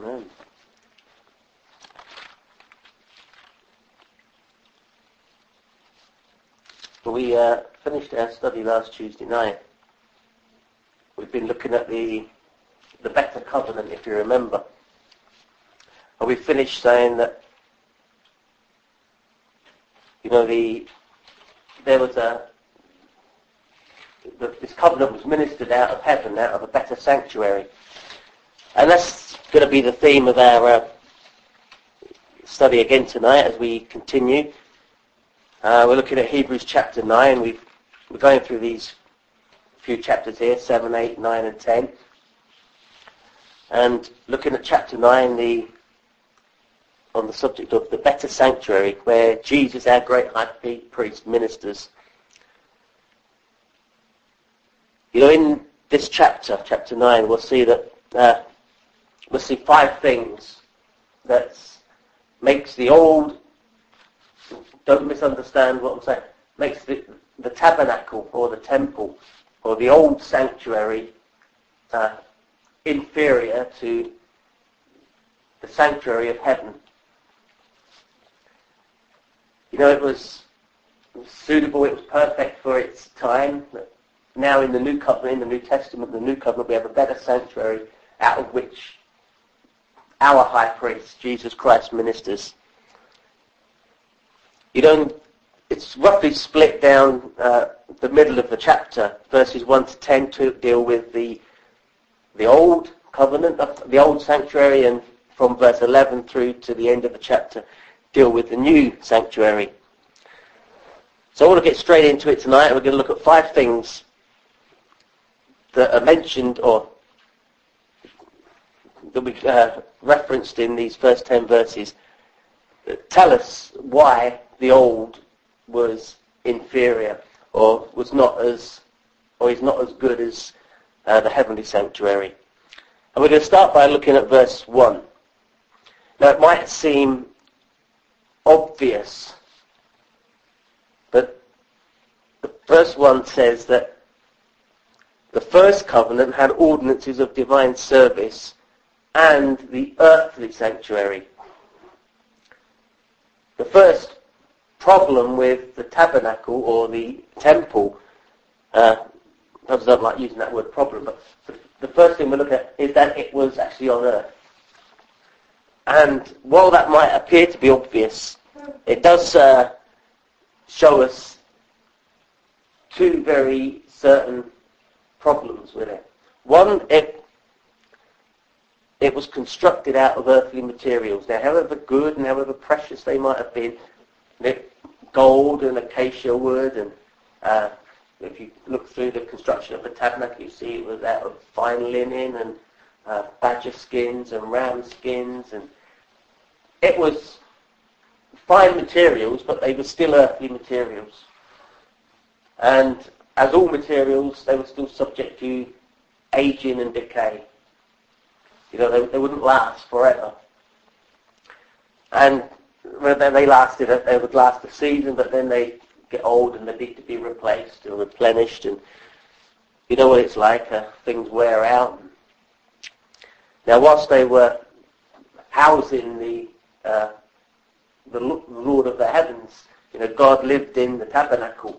Amen. Well, we finished our study last Tuesday night. We've been looking at the better covenant, if you remember. And we finished saying that, this covenant was ministered out of heaven, out of a better sanctuary. And that's going to be the theme of our study again tonight as we continue. We're looking at Hebrews chapter 9. We're going through these few chapters here, 7, 8, 9 and 10. And looking at chapter 9 on the subject of the better sanctuary, where Jesus, our great high priest, ministers. In this chapter 9, we'll see that we'll see 5 things that makes the old, don't misunderstand what I'm saying, makes the tabernacle or the temple or the old sanctuary inferior to the sanctuary of heaven. It was suitable, it was perfect for its time. Now in the New Covenant, in the New Testament, the New Covenant, we have a better sanctuary out of which our high priest, Jesus Christ, ministers. It's roughly split down the middle of the chapter, verses 1 to 10, to deal with the old covenant, the old sanctuary, and from verse 11 through to the end of the chapter, deal with the new sanctuary. So I want to get straight into it tonight. We're going to look at 5 things that are mentioned or that we referenced in these first 10 verses that tell us why the old was inferior or is not as good as the heavenly sanctuary. And we're going to start by looking at verse 1. Now it might seem obvious, but the verse 1 says that the first covenant had ordinances of divine service and the earthly sanctuary. The first problem with the tabernacle or the temple, I don't like using that word problem, but the first thing we look at is that it was actually on earth. And while that might appear to be obvious, it does show us 2 very certain problems with it. One, it was constructed out of earthly materials. Now, however good and however precious they might have been, gold and acacia wood, and if you look through the construction of the tabernacle, you see it was out of fine linen and badger skins and ram skins, and it was fine materials, but they were still earthly materials. And as all materials, they were still subject to aging and decay. They wouldn't last forever. And when they would last a season, but then they get old and they need to be replaced or replenished. And you know what it's like, things wear out. Now, whilst they were housing the Lord of the heavens, God lived in the tabernacle.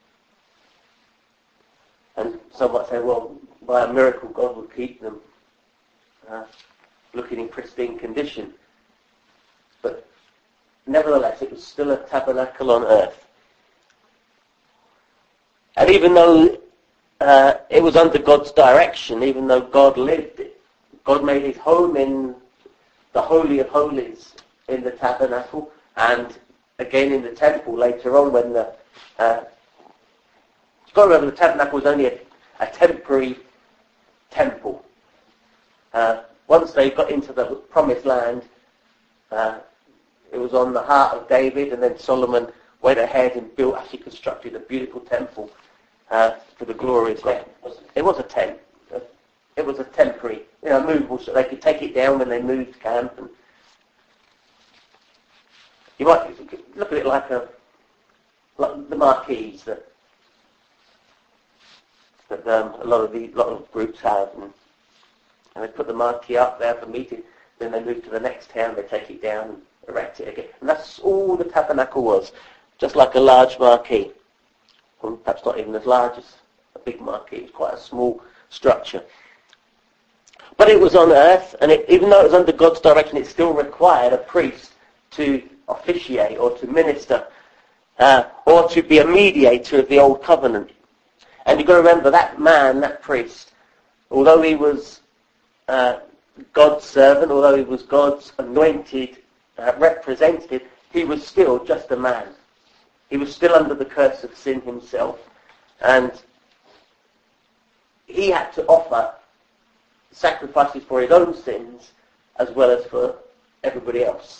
And some might say, well, by a miracle, God would keep them looking in pristine condition. But nevertheless, it was still a tabernacle on earth. And even though it was under God's direction, even though God lived it, God made his home in the Holy of Holies in the tabernacle, and again in the temple later on when the... you've got to remember the tabernacle was only a temporary temple. Once they got into the promised land, it was on the heart of David, and then Solomon went ahead and actually constructed a beautiful temple for the glory of God. It was a tent. It was a temporary, movable, so they could take it down when they moved camp. And you might look at it like the marquees that a lot of groups have, and they put the marquee up there for meeting. Then they move to the next town, they take it down and erect it again. And that's all the tabernacle was, just like a large marquee. Well, perhaps not even as large as a big marquee. It's quite a small structure. But it was on earth, and even though it was under God's direction, it still required a priest to officiate or to minister or to be a mediator of the old covenant. And you've got to remember that man, that priest, although he was God's servant, although he was God's anointed representative, he was still just a man. He was still under the curse of sin himself. And he had to offer sacrifices for his own sins as well as for everybody else.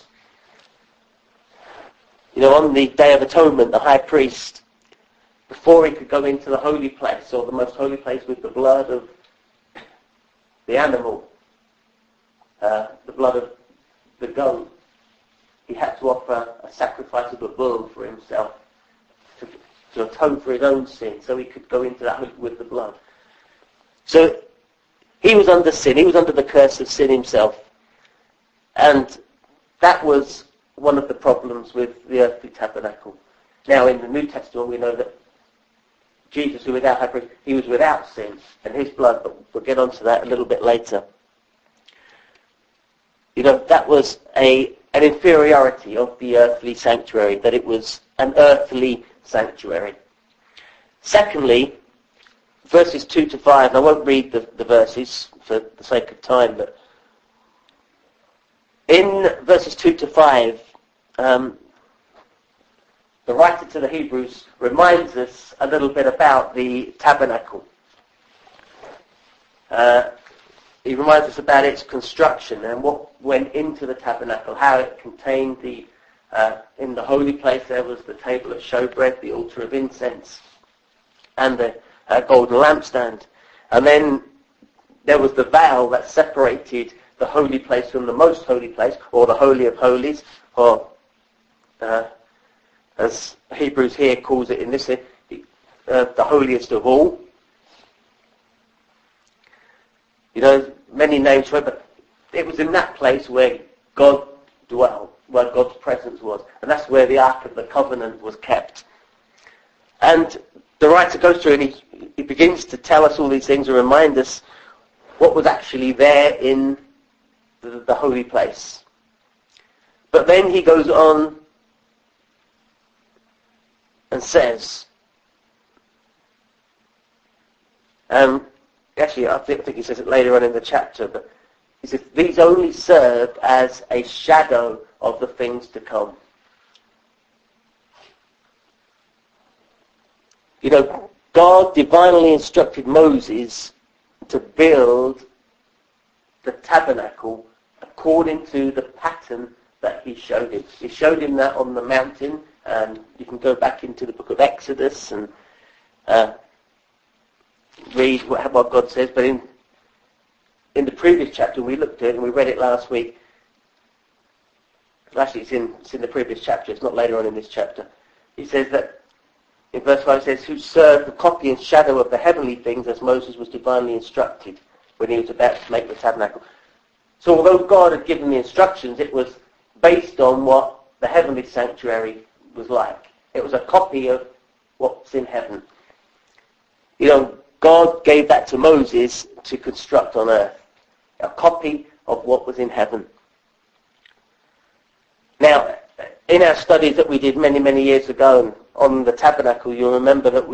You know, on the Day of Atonement, the high priest, before he could go into the holy place, or the most holy place with the blood of the animal, the blood of the goat, he had to offer a sacrifice of a bull for himself to atone for his own sin, so he could go into that with the blood. So he was under sin. He was under the curse of sin himself. And that was one of the problems with the earthly tabernacle. Now, in the New Testament, we know that Jesus, who was our high priest, he was without sin, and his blood, but we'll get onto that a little bit later. You know, that was an inferiority of the earthly sanctuary, that it was an earthly sanctuary. Secondly, verses 2 to 5, and I won't read the verses for the sake of time, but in verses 2 to 5, the writer to the Hebrews reminds us a little bit about the tabernacle. He reminds us about its construction and what went into the tabernacle, how it contained in the holy place there was the table of showbread, the altar of incense, and the golden lampstand. And then there was the veil that separated the holy place from the most holy place, or the Holy of Holies, or as Hebrews here calls it in this, the holiest of all. You know, many names for it, but it was in that place where God dwelled, where God's presence was. And that's where the Ark of the Covenant was kept. And the writer goes through and he begins to tell us all these things and remind us what was actually there in the holy place. But then he goes on and says, actually I think he says it later on in the chapter, but he says, these only served as a shadow of the things to come. You know, God divinely instructed Moses to build the tabernacle according to the pattern that he showed him. He showed him that on the mountain, and you can go back into the book of Exodus and read what God says. But in the previous chapter, we looked at it and we read it last week. Actually, it's in the previous chapter. It's not later on in this chapter. He says that in verse 5 it says, who served the copy and shadow of the heavenly things as Moses was divinely instructed when he was about to make the tabernacle. So although God had given the instructions, it was based on what the heavenly sanctuary was like. It was a copy of what's in heaven. You know, God gave that to Moses to construct on earth. A copy of what was in heaven. Now, in our studies that we did many, many years ago on the tabernacle, you'll remember that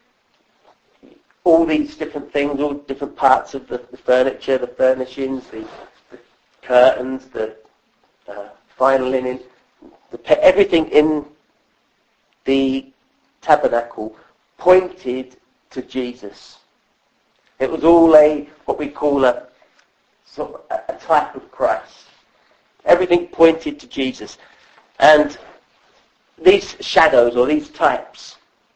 all these different things, all different parts of the furniture, the furnishings, the curtains, the fine linen, everything in the tabernacle pointed to Jesus. It was all what we call a type of Christ. Everything pointed to Jesus. And these shadows or these types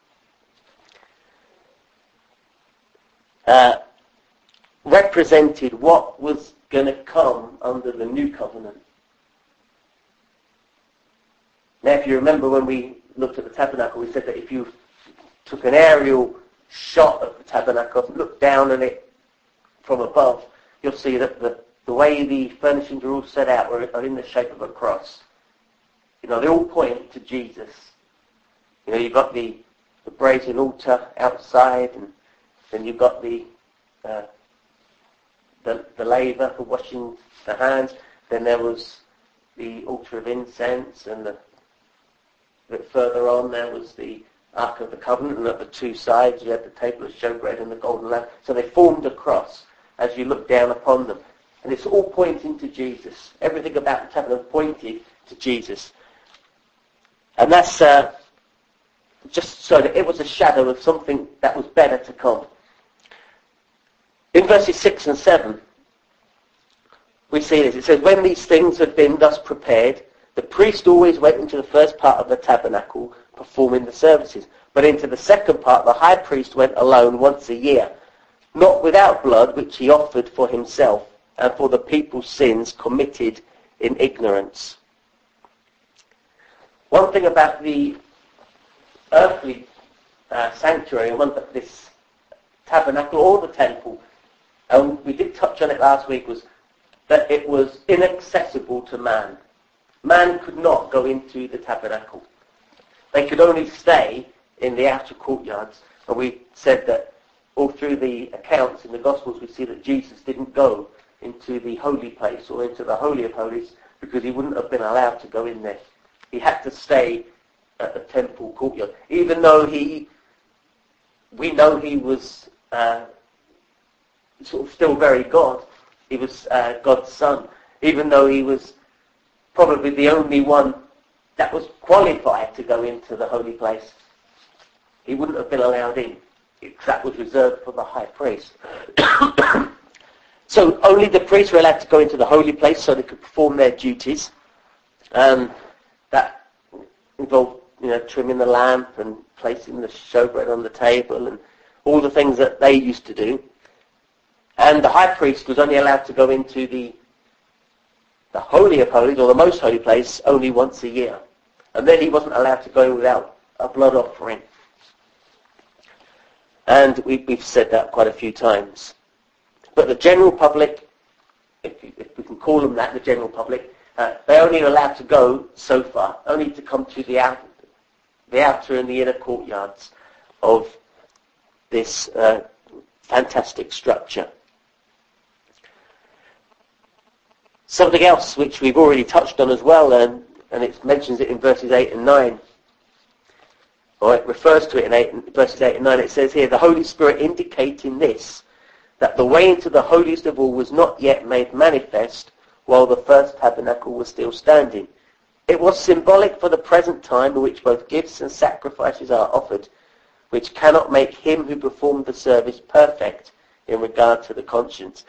represented what was going to come under the new covenant. Now, if you remember when we looked at the tabernacle, we said that if you took an aerial shot of the tabernacle, looked down at it from above, you'll see that the way the furnishings are all set out are in the shape of a cross. They all point to Jesus. You've got the brazen altar outside, and then you've got the laver for washing the hands. Then there was the altar of incense, and a bit further on there was the Ark of the Covenant, and at the two sides you had the table of showbread and the golden lamp. So they formed a cross as you look down upon them. And it's all pointing to Jesus. Everything about the tabernacle pointed to Jesus. And that's just so that it was a shadow of something that was better to come. In verses 6 and 7, we see this. It says, when these things had been thus prepared, the priest always went into the first part of the tabernacle, performing the services. But into the second part, the high priest went alone once a year, not without blood, which he offered for himself and for the people's sins committed in ignorance. One thing about the earthly sanctuary, this tabernacle or the temple, and we did touch on it last week, was that it was inaccessible to man. Man could not go into the tabernacle. They could only stay in the outer courtyards. And we said that all through the accounts in the Gospels we see that Jesus didn't go into the holy place or into the Holy of Holies because he wouldn't have been allowed to go in there. He had to stay at the temple courtyard. Even though we know he was sort of still very God. He was God's son. Even though he was probably the only one that was qualified to go into the holy place, he wouldn't have been allowed in. That was reserved for the high priest. So only the priests were allowed to go into the holy place so they could perform their duties. That involved, trimming the lamp and placing the showbread on the table and all the things that they used to do. And the high priest was only allowed to go into the Holy of Holies, or the most holy place, only once a year. And then he wasn't allowed to go in without a blood offering. And we've said that quite a few times. But the general public, if we can call them that, the general public, they're only allowed to go so far, only to come to the outer and the inner courtyards of this fantastic structure. Something else which we've already touched on as well, and it mentions it in verses 8 and 9, or it refers to it in verses 8 and 9. It says here, the Holy Spirit indicating this, that the way into the holiest of all was not yet made manifest while the first tabernacle was still standing. It was symbolic for the present time in which both gifts and sacrifices are offered, which cannot make him who performed the service perfect in regard to the conscience.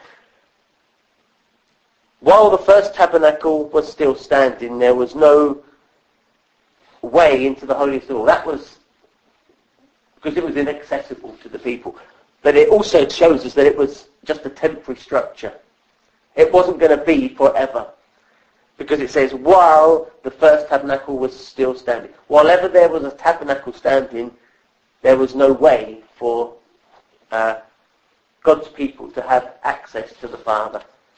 While the first tabernacle was still standing, there was no way into the holiest of all. That was because it was inaccessible to the people. But it also shows us that it was just a temporary structure. It wasn't going to be forever. Because it says, while the first tabernacle was still standing. While ever there was a tabernacle standing, there was no way for God's people to have access to the Father.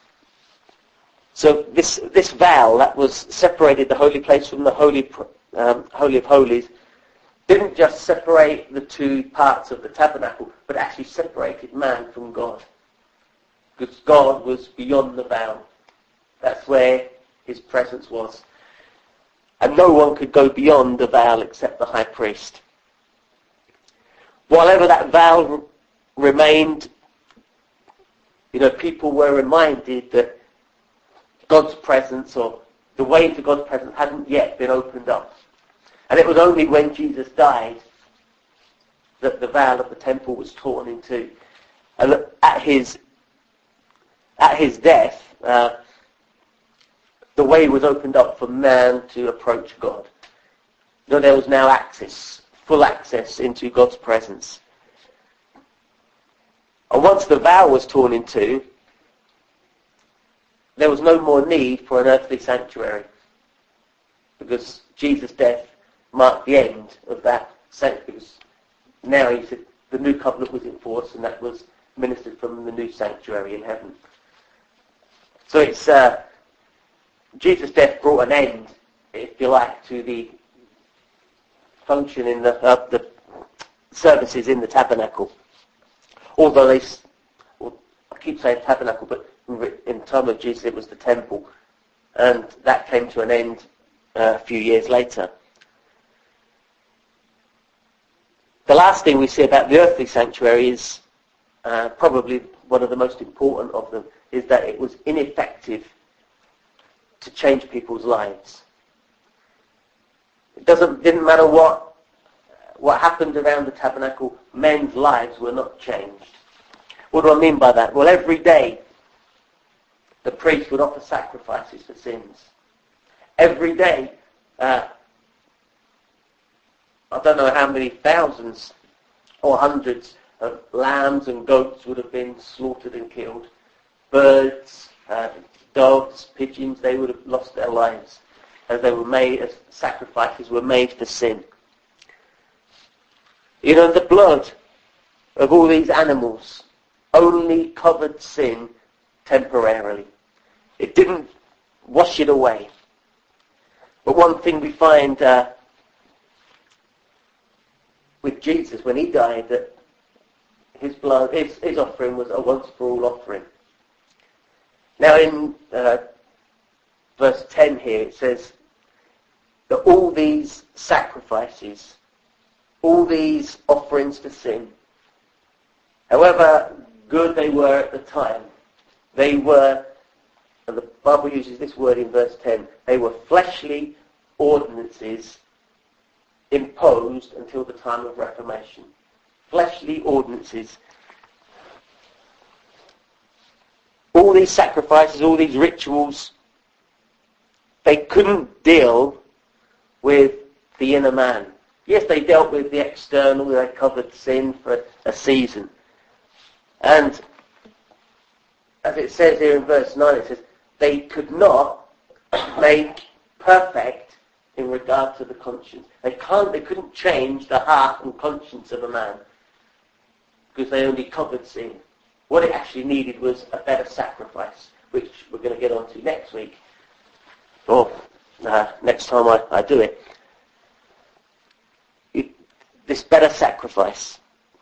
So this veil that was separated the holy place from the Holy of Holies didn't just separate the two parts of the tabernacle, but actually separated man from God. Because God was beyond the veil. That's where his presence was. And no one could go beyond the veil except the high priest. While ever that veil remained, people were reminded that God's presence, or the way to God's presence, hadn't yet been opened up. And it was only when Jesus died that the veil of the temple was torn in two. And at his death, the way was opened up for man to approach God. There was now access, full access into God's presence. And once the veil was torn in two, there was no more need for an earthly sanctuary, because Jesus' death marked the end of that sanctuary. Now he said the new covenant was in force, and that was ministered from the new sanctuary in heaven. So it's Jesus' death brought an end, if you like, to the function in the services in the tabernacle. Although I keep saying tabernacle, but in the time of Jesus it was the temple, and that came to an end a few years later. The last thing we see about the earthly sanctuary is probably one of the most important of them, is that it was ineffective to change people's lives. It didn't matter what happened around the tabernacle, men's lives were not changed. What do I mean by that? Well, every day the priest would offer sacrifices for sins. Every day, I don't know how many thousands or hundreds of lambs and goats would have been slaughtered and killed. Birds, dogs, pigeons, they would have lost their lives as sacrifices were made for sin. You know, the blood of all these animals only covered sin temporarily. It didn't wash it away. But one thing we find with Jesus when he died, that his blood, his offering was a once for all offering. Now in verse 10 here it says that all these sacrifices, all these offerings for sin, however good they were at the time, they were, and the Bible uses this word in verse 10, they were fleshly ordinances imposed until the time of Reformation. Fleshly ordinances. All these sacrifices, all these rituals, they couldn't deal with the inner man. Yes, they dealt with the external, they covered sin for a season. And as it says here in verse 9, it says, they could not make perfect in regard to the conscience. They couldn't change the heart and conscience of a man because they only covered sin. What it actually needed was a better sacrifice, which we're going to get onto next week, or next time I do it. This better sacrifice.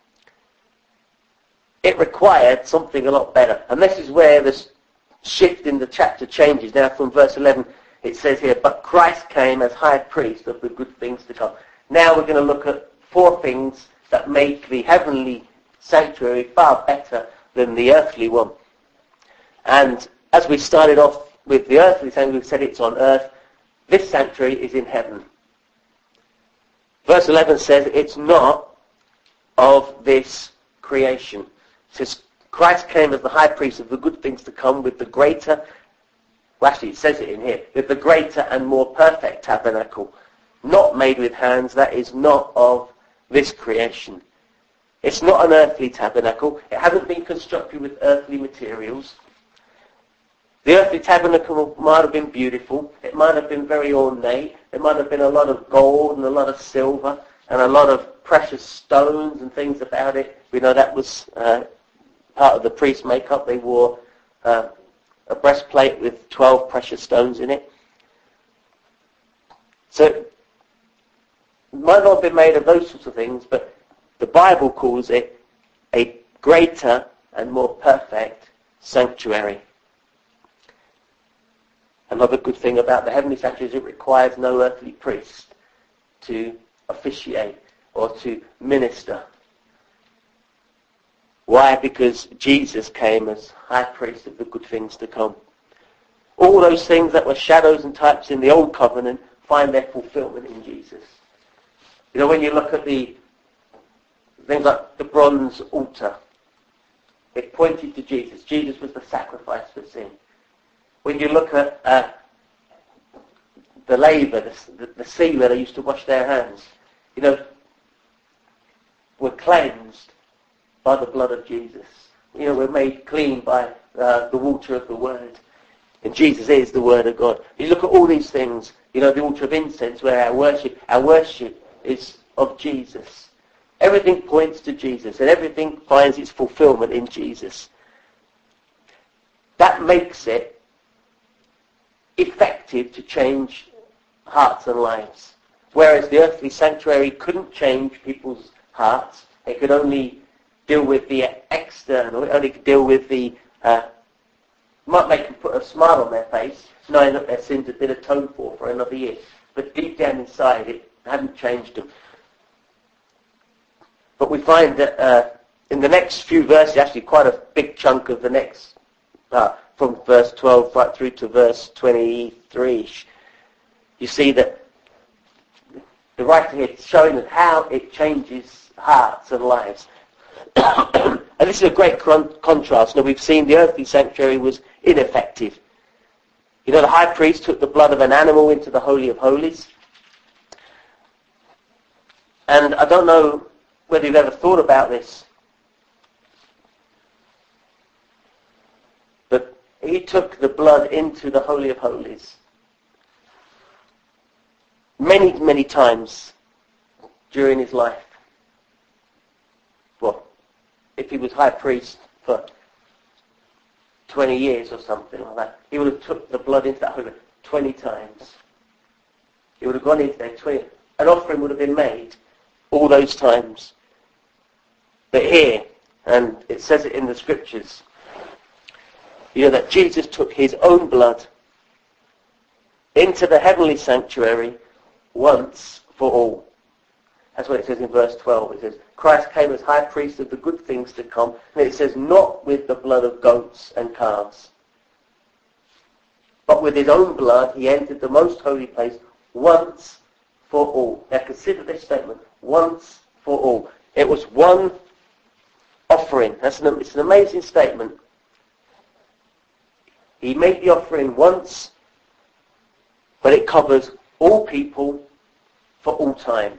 It required something a lot better. And this is where this shift in the chapter changes. Now from verse 11 it says here, but Christ came as high priest of the good things to come. Now we're going to look at 4 things that make the heavenly sanctuary far better than the earthly one. And as we started off with the earthly sanctuary, we said it's on earth. This sanctuary is in heaven. Verse 11 says it's not of this creation. It says Christ came as the high priest of the good things to come with the greater, well actually it says it in here, with the greater and more perfect tabernacle, not made with hands, that is not of this creation. It's not an earthly tabernacle. It hasn't been constructed with earthly materials. The earthly tabernacle might have been beautiful. It might have been very ornate. There might have been a lot of gold and a lot of silver and a lot of precious stones and things about it. We know that was part of the priest's makeup. They wore a breastplate with 12 precious stones in it. So it might not have been made of those sorts of things, but the Bible calls it a greater and more perfect sanctuary. Another good thing about the heavenly sanctuary is it requires no earthly priest to officiate or to minister. Why? Because Jesus came as high priest of the good things to come. All those things that were shadows and types in the old covenant find their fulfillment in Jesus. You know, when you look at the things like the bronze altar, it pointed to Jesus. Jesus was the sacrifice for sin. When you look at the laver, the sealer, they used to wash their hands, you know, were cleansed by the blood of Jesus. You know, we're made clean by the water of the Word. And Jesus is the Word of God. You look at all these things, you know, the altar of incense where our worship is of Jesus. Everything points to Jesus and everything finds its fulfillment in Jesus. That makes it effective to change hearts and lives. Whereas the earthly sanctuary couldn't change people's hearts. It could only deal with the external. It only could deal with the, might make them put a smile on their face, knowing that their sins had been atoned for another year. But deep down inside, it hadn't changed them. But we find that in the next few verses, actually quite a big chunk of the next, from verse 12 right through to verse 23, you see that the writer here is showing us how it changes hearts and lives. And this is a great contrast. Now, we've seen the earthly sanctuary was ineffective. You know, the high priest took the blood of an animal into the Holy of Holies. And I don't know whether you've ever thought about this, but he took the blood into the Holy of Holies many, many times during his life. Well, if he was high priest for 20 years or something like that, he would have took the blood into that Holy 20 times. He would have gone into there 20. An offering would have been made all those times. But here, and it says it in the scriptures, you know, that Jesus took his own blood into the heavenly sanctuary once for all. That's what it says in verse 12. It says, Christ came as high priest of the good things to come. And it says, not with the blood of goats and calves, but with his own blood he entered the most holy place once for all. Now consider this statement, once for all. It was one offering. It's an amazing statement. He made the offering once, but it covers all people for all time.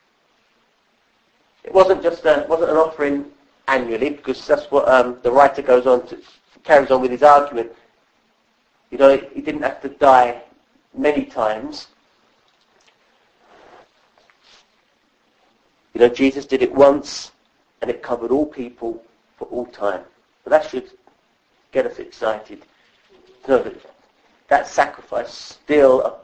It wasn't just wasn't an offering annually, because that's what the writer carries on with his argument. You know, he didn't have to die many times. You know, Jesus did it once, and it covered all people for all time. But that should get us excited. To know that sacrifice still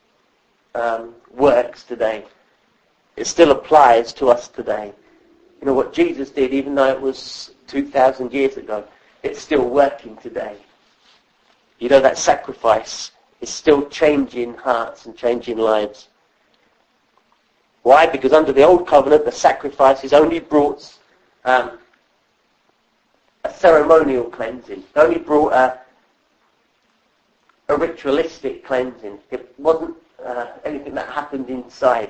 works today. It still applies to us today. You know, what Jesus did, even though it was 2,000 years ago, it's still working today. You know, that sacrifice is still changing hearts and changing lives. Why? Because under the old covenant, the sacrifices only brought a ceremonial cleansing. It only brought a ritualistic cleansing. It wasn't anything that happened inside.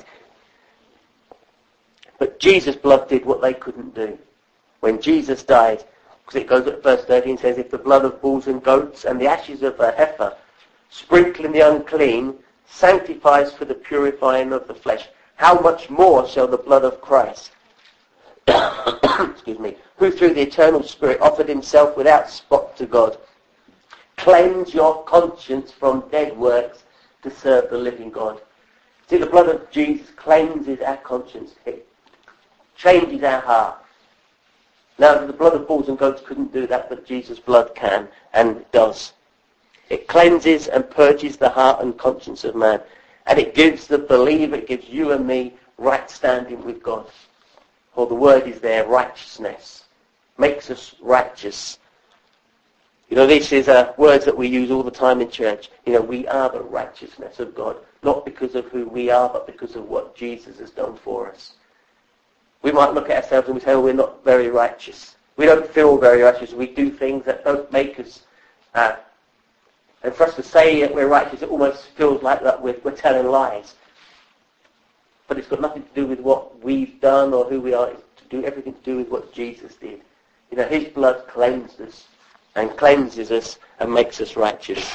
But Jesus' blood did what they couldn't do. When Jesus died, because it goes at verse 13, says, if the blood of bulls and goats and the ashes of a heifer, sprinkling the unclean, sanctifies for the purifying of the flesh, how much more shall the blood of Christ, excuse me, who through the eternal Spirit offered himself without spot to God, cleanse your conscience from dead works to serve the living God. See, the blood of Jesus cleanses our conscience. It changes our heart. Now, the blood of bulls and goats couldn't do that, but Jesus' blood can and does. It cleanses and purges the heart and conscience of man. And it gives the believer, it gives you and me right standing with God. Or the word is there, righteousness. Makes us righteous. You know, this is words that we use all the time in church. You know, we are the righteousness of God. Not because of who we are, but because of what Jesus has done for us. We might look at ourselves and we say, oh, we're not very righteous. We don't feel very righteous. We do things that don't make us... and for us to say that we're righteous, it almost feels like that we're telling lies. But it's got nothing to do with what we've done or who we are. It's to do everything to do with what Jesus did. You know, his blood cleansed us and cleanses us and makes us righteous.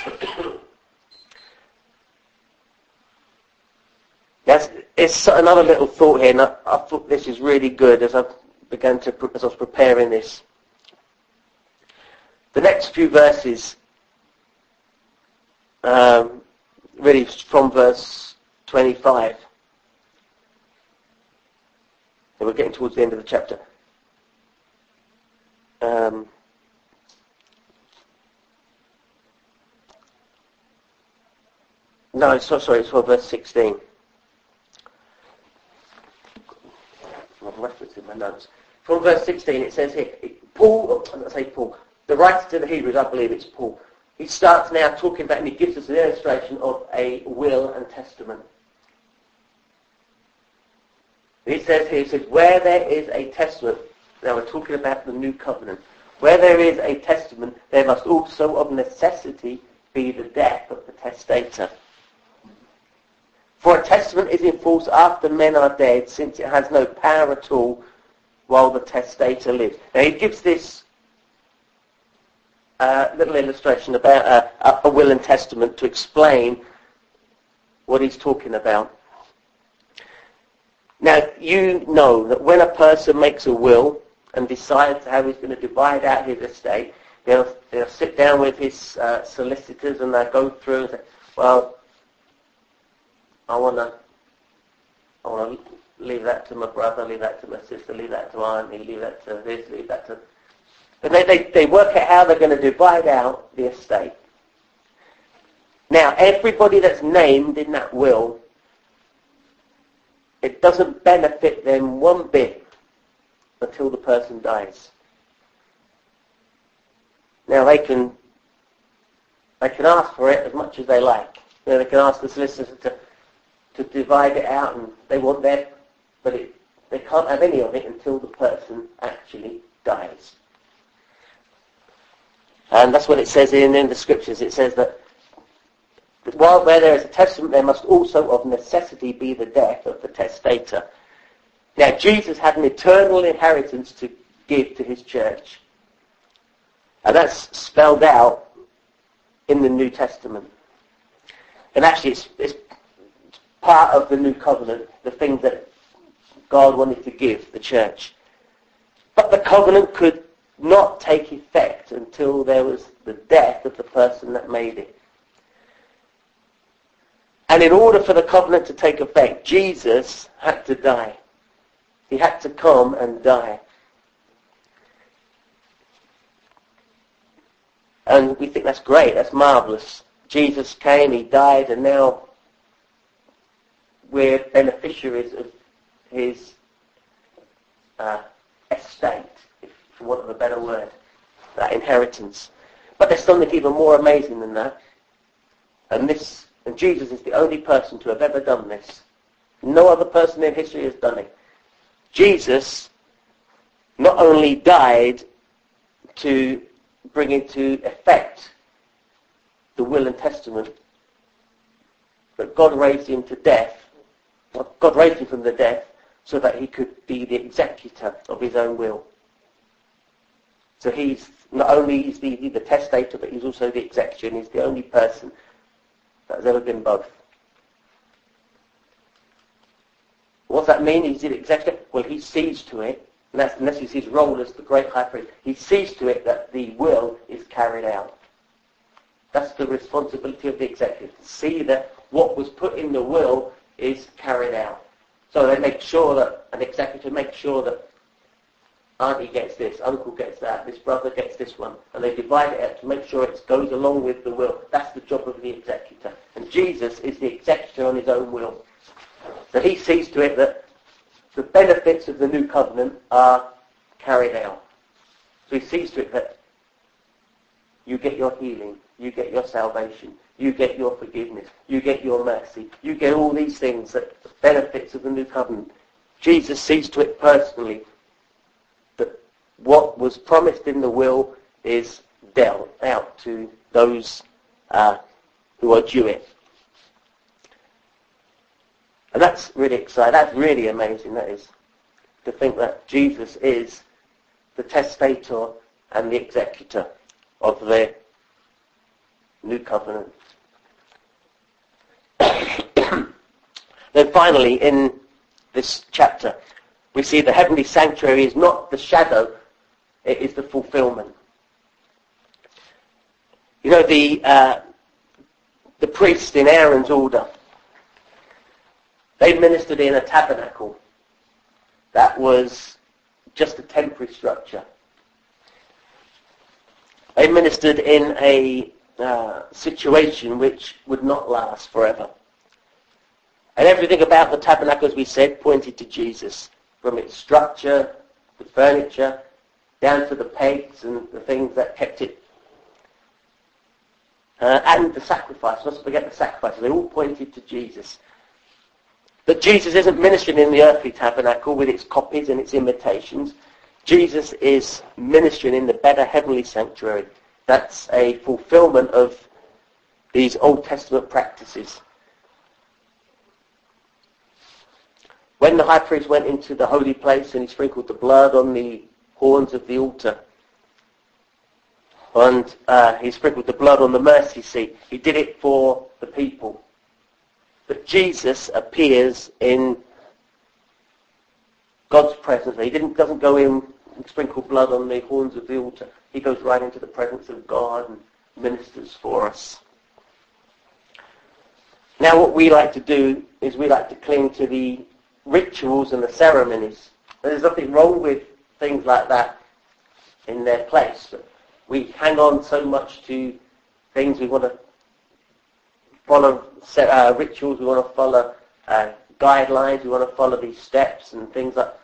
It's another little thought here, and I thought this is really good as I was preparing this. The next few verses, really from verse 25. So we're getting towards the end of the chapter. No, sorry, it's for verse 16. I've referenced in my notes. From verse 16 it says here, Paul, the writer to the Hebrews, I believe it's Paul, he starts now talking about, and he gives us an illustration of a will and testament. He says here, where there is a testament, now we're talking about the new covenant, where there is a testament, there must also of necessity be the death of the testator. For a testament is in force after men are dead, since it has no power at all while the testator lives. Now he gives this little illustration about a will and testament to explain what he's talking about. Now, you know that when a person makes a will and decides how he's going to divide out his estate, they'll sit down with his solicitors and they'll go through and say, well, I want to leave that to my brother, leave that to my sister, leave that to auntie, leave that to this, leave that to... And they work out how they're going to divide out the estate. Now, everybody that's named in that will, it doesn't benefit them one bit until the person dies. Now they can ask for it as much as they like. You know, they can ask the solicitor to divide it out, and they want that, but they can't have any of it until the person actually dies. And that's what it says in the scriptures. It says that while where there is a testament, there must also of necessity be the death of the testator. Now, Jesus had an eternal inheritance to give to his church. And that's spelled out in the New Testament. And actually, it's part of the New Covenant, the things that God wanted to give the church. But the covenant could not take effect until there was the death of the person that made it. And in order for the covenant to take effect, Jesus had to die. He had to come and die. And we think that's great, that's marvellous. Jesus came, he died, and now we're beneficiaries of his estate, for want of a better word, that inheritance. But there's something even more amazing than that. And Jesus is the only person to have ever done this. No other person in history has done it. Jesus not only died to bring into effect the will and testament, but God raised him to death. God raised him from the death so that he could be the executor of his own will. So he's not only is the testator, but he's also the executor, and he's the only person that has ever been both. What's that mean? He's the executor? Well, he sees to it, and that's his role as the great high priest. He sees to it that the will is carried out. That's the responsibility of the executor, to see that what was put in the will is carried out. So they make sure that, an executor makes sure that auntie gets this, uncle gets that, this brother gets this one, and they divide it out to make sure it goes along with the will. That's the job of the executor. And Jesus is the executor on his own will. So he sees to it that the benefits of the new covenant are carried out. So he sees to it that you get your healing, you get your salvation, you get your forgiveness, you get your mercy, you get all these things, that the benefits of the new covenant. Jesus sees to it personally that what was promised in the will is dealt out to those who are due it. And that's really exciting. That's really amazing, that is, to think that Jesus is the testator and the executor of the new covenant. Then finally, in this chapter, we see the heavenly sanctuary is not the shadow, it is the fulfillment. You know, the priest in Aaron's order, they ministered in a tabernacle that was just a temporary structure. They ministered in a situation which would not last forever. And everything about the tabernacle, as we said, pointed to Jesus, from its structure, the furniture, down to the pegs and the things that kept it. And the sacrifice, let's forget the sacrifices, they all pointed to Jesus. But Jesus isn't ministering in the earthly tabernacle with its copies and its imitations. Jesus is ministering in the better heavenly sanctuary. That's a fulfillment of these Old Testament practices. When the high priest went into the holy place and he sprinkled the blood on the horns of the altar, and he sprinkled the blood on the mercy seat, he did it for the people. But Jesus appears in God's presence. He doesn't go in and sprinkle blood on the horns of the altar. He goes right into the presence of God and ministers for us. Now what we like to do is we like to cling to the rituals and the ceremonies. There's nothing wrong with things like that in their place. But we hang on so much to things. We want to follow rituals, we want to follow guidelines, we want to follow these steps and things like that.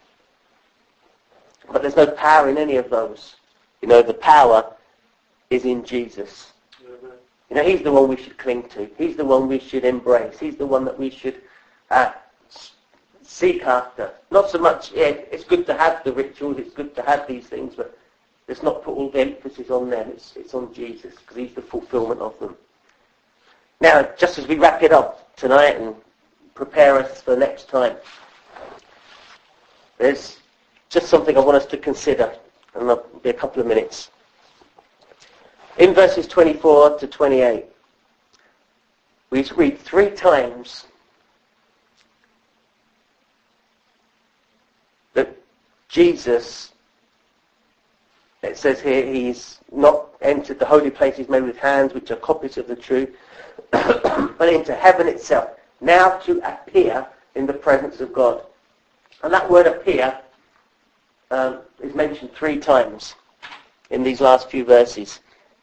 But there's no power in any of those. You know, the power is in Jesus. Mm-hmm. You know, he's the one we should cling to. He's the one we should embrace. He's the one that we should seek after. Not so much, it's good to have the rituals, it's good to have these things, but let's not put all the emphasis on them. It's on Jesus, because he's the fulfillment of them. Now, just as we wrap it up tonight and prepare us for next time, there's just something I want us to consider, and it'll be a couple of minutes. In verses 24 to 28, we read 3 times that Jesus, it says here, he's not entered the holy places made with hands, which are copies of the true, but into heaven itself, now to appear in the presence of God. And that word appear is mentioned 3 times in these last few verses.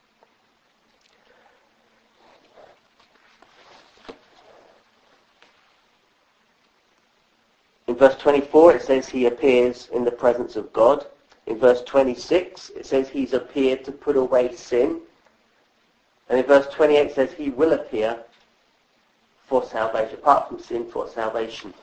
In verse 24 it says he appears in the presence of God. In verse 26 it says he's appeared to put away sin. And in verse 28 it says he will appear for salvation, apart from sin, for salvation.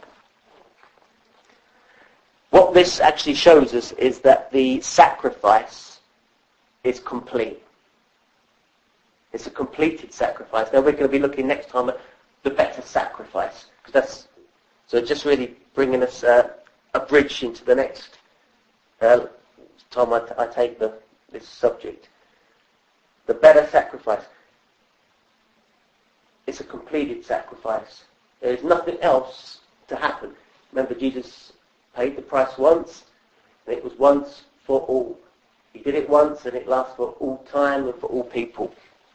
What this actually shows us is that the sacrifice is complete. It's a completed sacrifice. Now we're going to be looking next time at the better sacrifice. So just really bringing us a bridge into the next time I take this subject. The better sacrifice. It's a completed sacrifice. There is nothing else to happen. Remember, Jesus paid the price once, and it was once for all. He did it once, and it lasts for all time and for all people.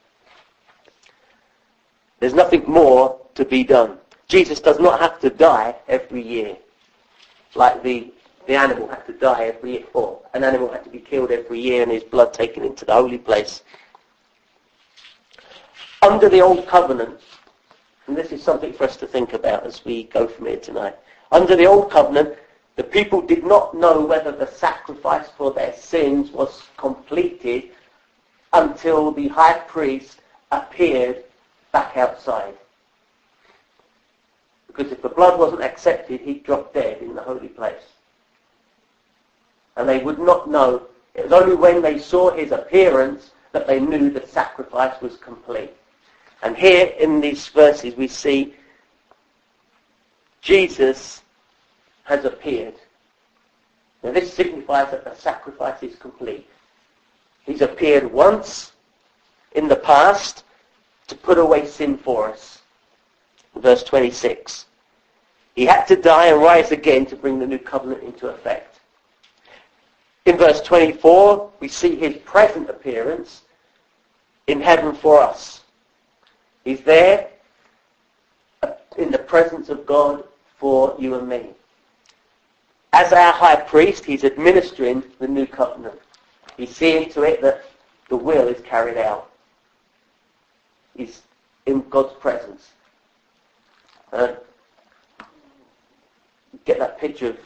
There's nothing more to be done. Jesus does not have to die every year, like the animal had to die every year, or an animal had to be killed every year and his blood taken into the holy place. Under the old covenant, and this is something for us to think about as we go from here tonight. Under the old covenant, the people did not know whether the sacrifice for their sins was completed until the high priest appeared back outside. Because if the blood wasn't accepted, he'd drop dead in the holy place. And they would not know. It was only when they saw his appearance that they knew the sacrifice was complete. And here in these verses we see Jesus has appeared. Now this signifies that the sacrifice is complete. He's appeared once in the past to put away sin for us. Verse 26. He had to die and rise again to bring the new covenant into effect. In verse 24, we see his present appearance in heaven for us. He's there in the presence of God for you and me. As our high priest, he's administering the new covenant. He's seeing to it that the will is carried out. is in God's presence. Get that picture of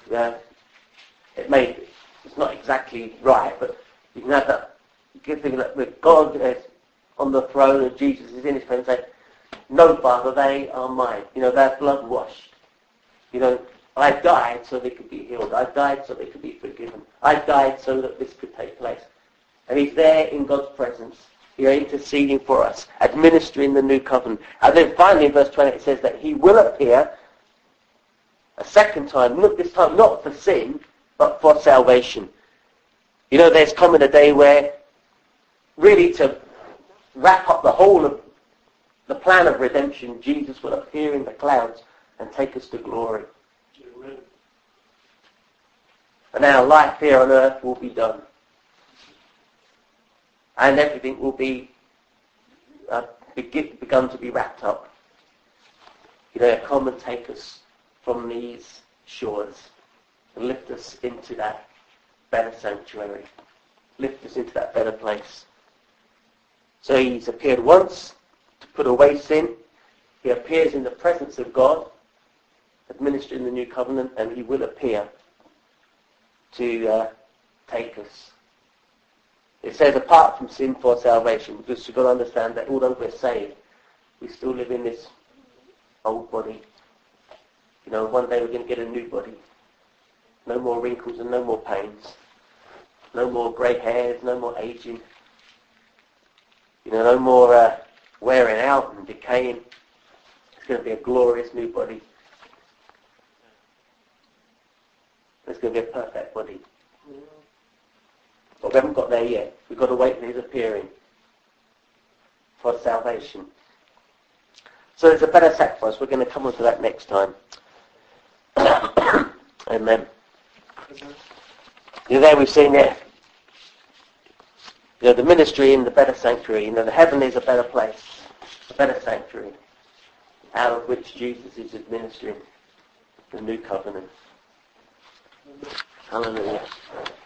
it's not exactly right, but you can have that good thing that with God is on the throne and Jesus is in his presence, say, no, Father, they are mine. They're blood washed. I died so they could be healed. I died so they could be forgiven. I died so that this could take place. And he's there in God's presence, interceding for us, administering the new covenant. And then finally in verse 20 it says that he will appear a second time, this time not for sin, but for salvation. There's coming a day where really to wrap up the whole of the plan of redemption, Jesus will appear in the clouds and take us to glory. Amen. And our life here on earth will be done. And everything will be begun to be wrapped up. Come and take us from these shores and lift us into that better sanctuary. Lift us into that better place. So he's appeared once to put away sin. He appears in the presence of God, administering the new covenant, and he will appear to take us. It says apart from sin for salvation, because you've got to understand that although we're saved, we still live in this old body. One day we're going to get a new body. No more wrinkles and no more pains. No more grey hairs, no more aging. No more wearing out and decaying. It's going to be a glorious new body. It's going to be a perfect body. But we haven't got there yet. We've got to wait for his appearing for salvation. So there's a better sacrifice. We're going to come on to that next time. Amen. There we've seen it. The ministry in the better sanctuary. The heaven is a better place, a better sanctuary, out of which Jesus is administering the new covenant. Hallelujah.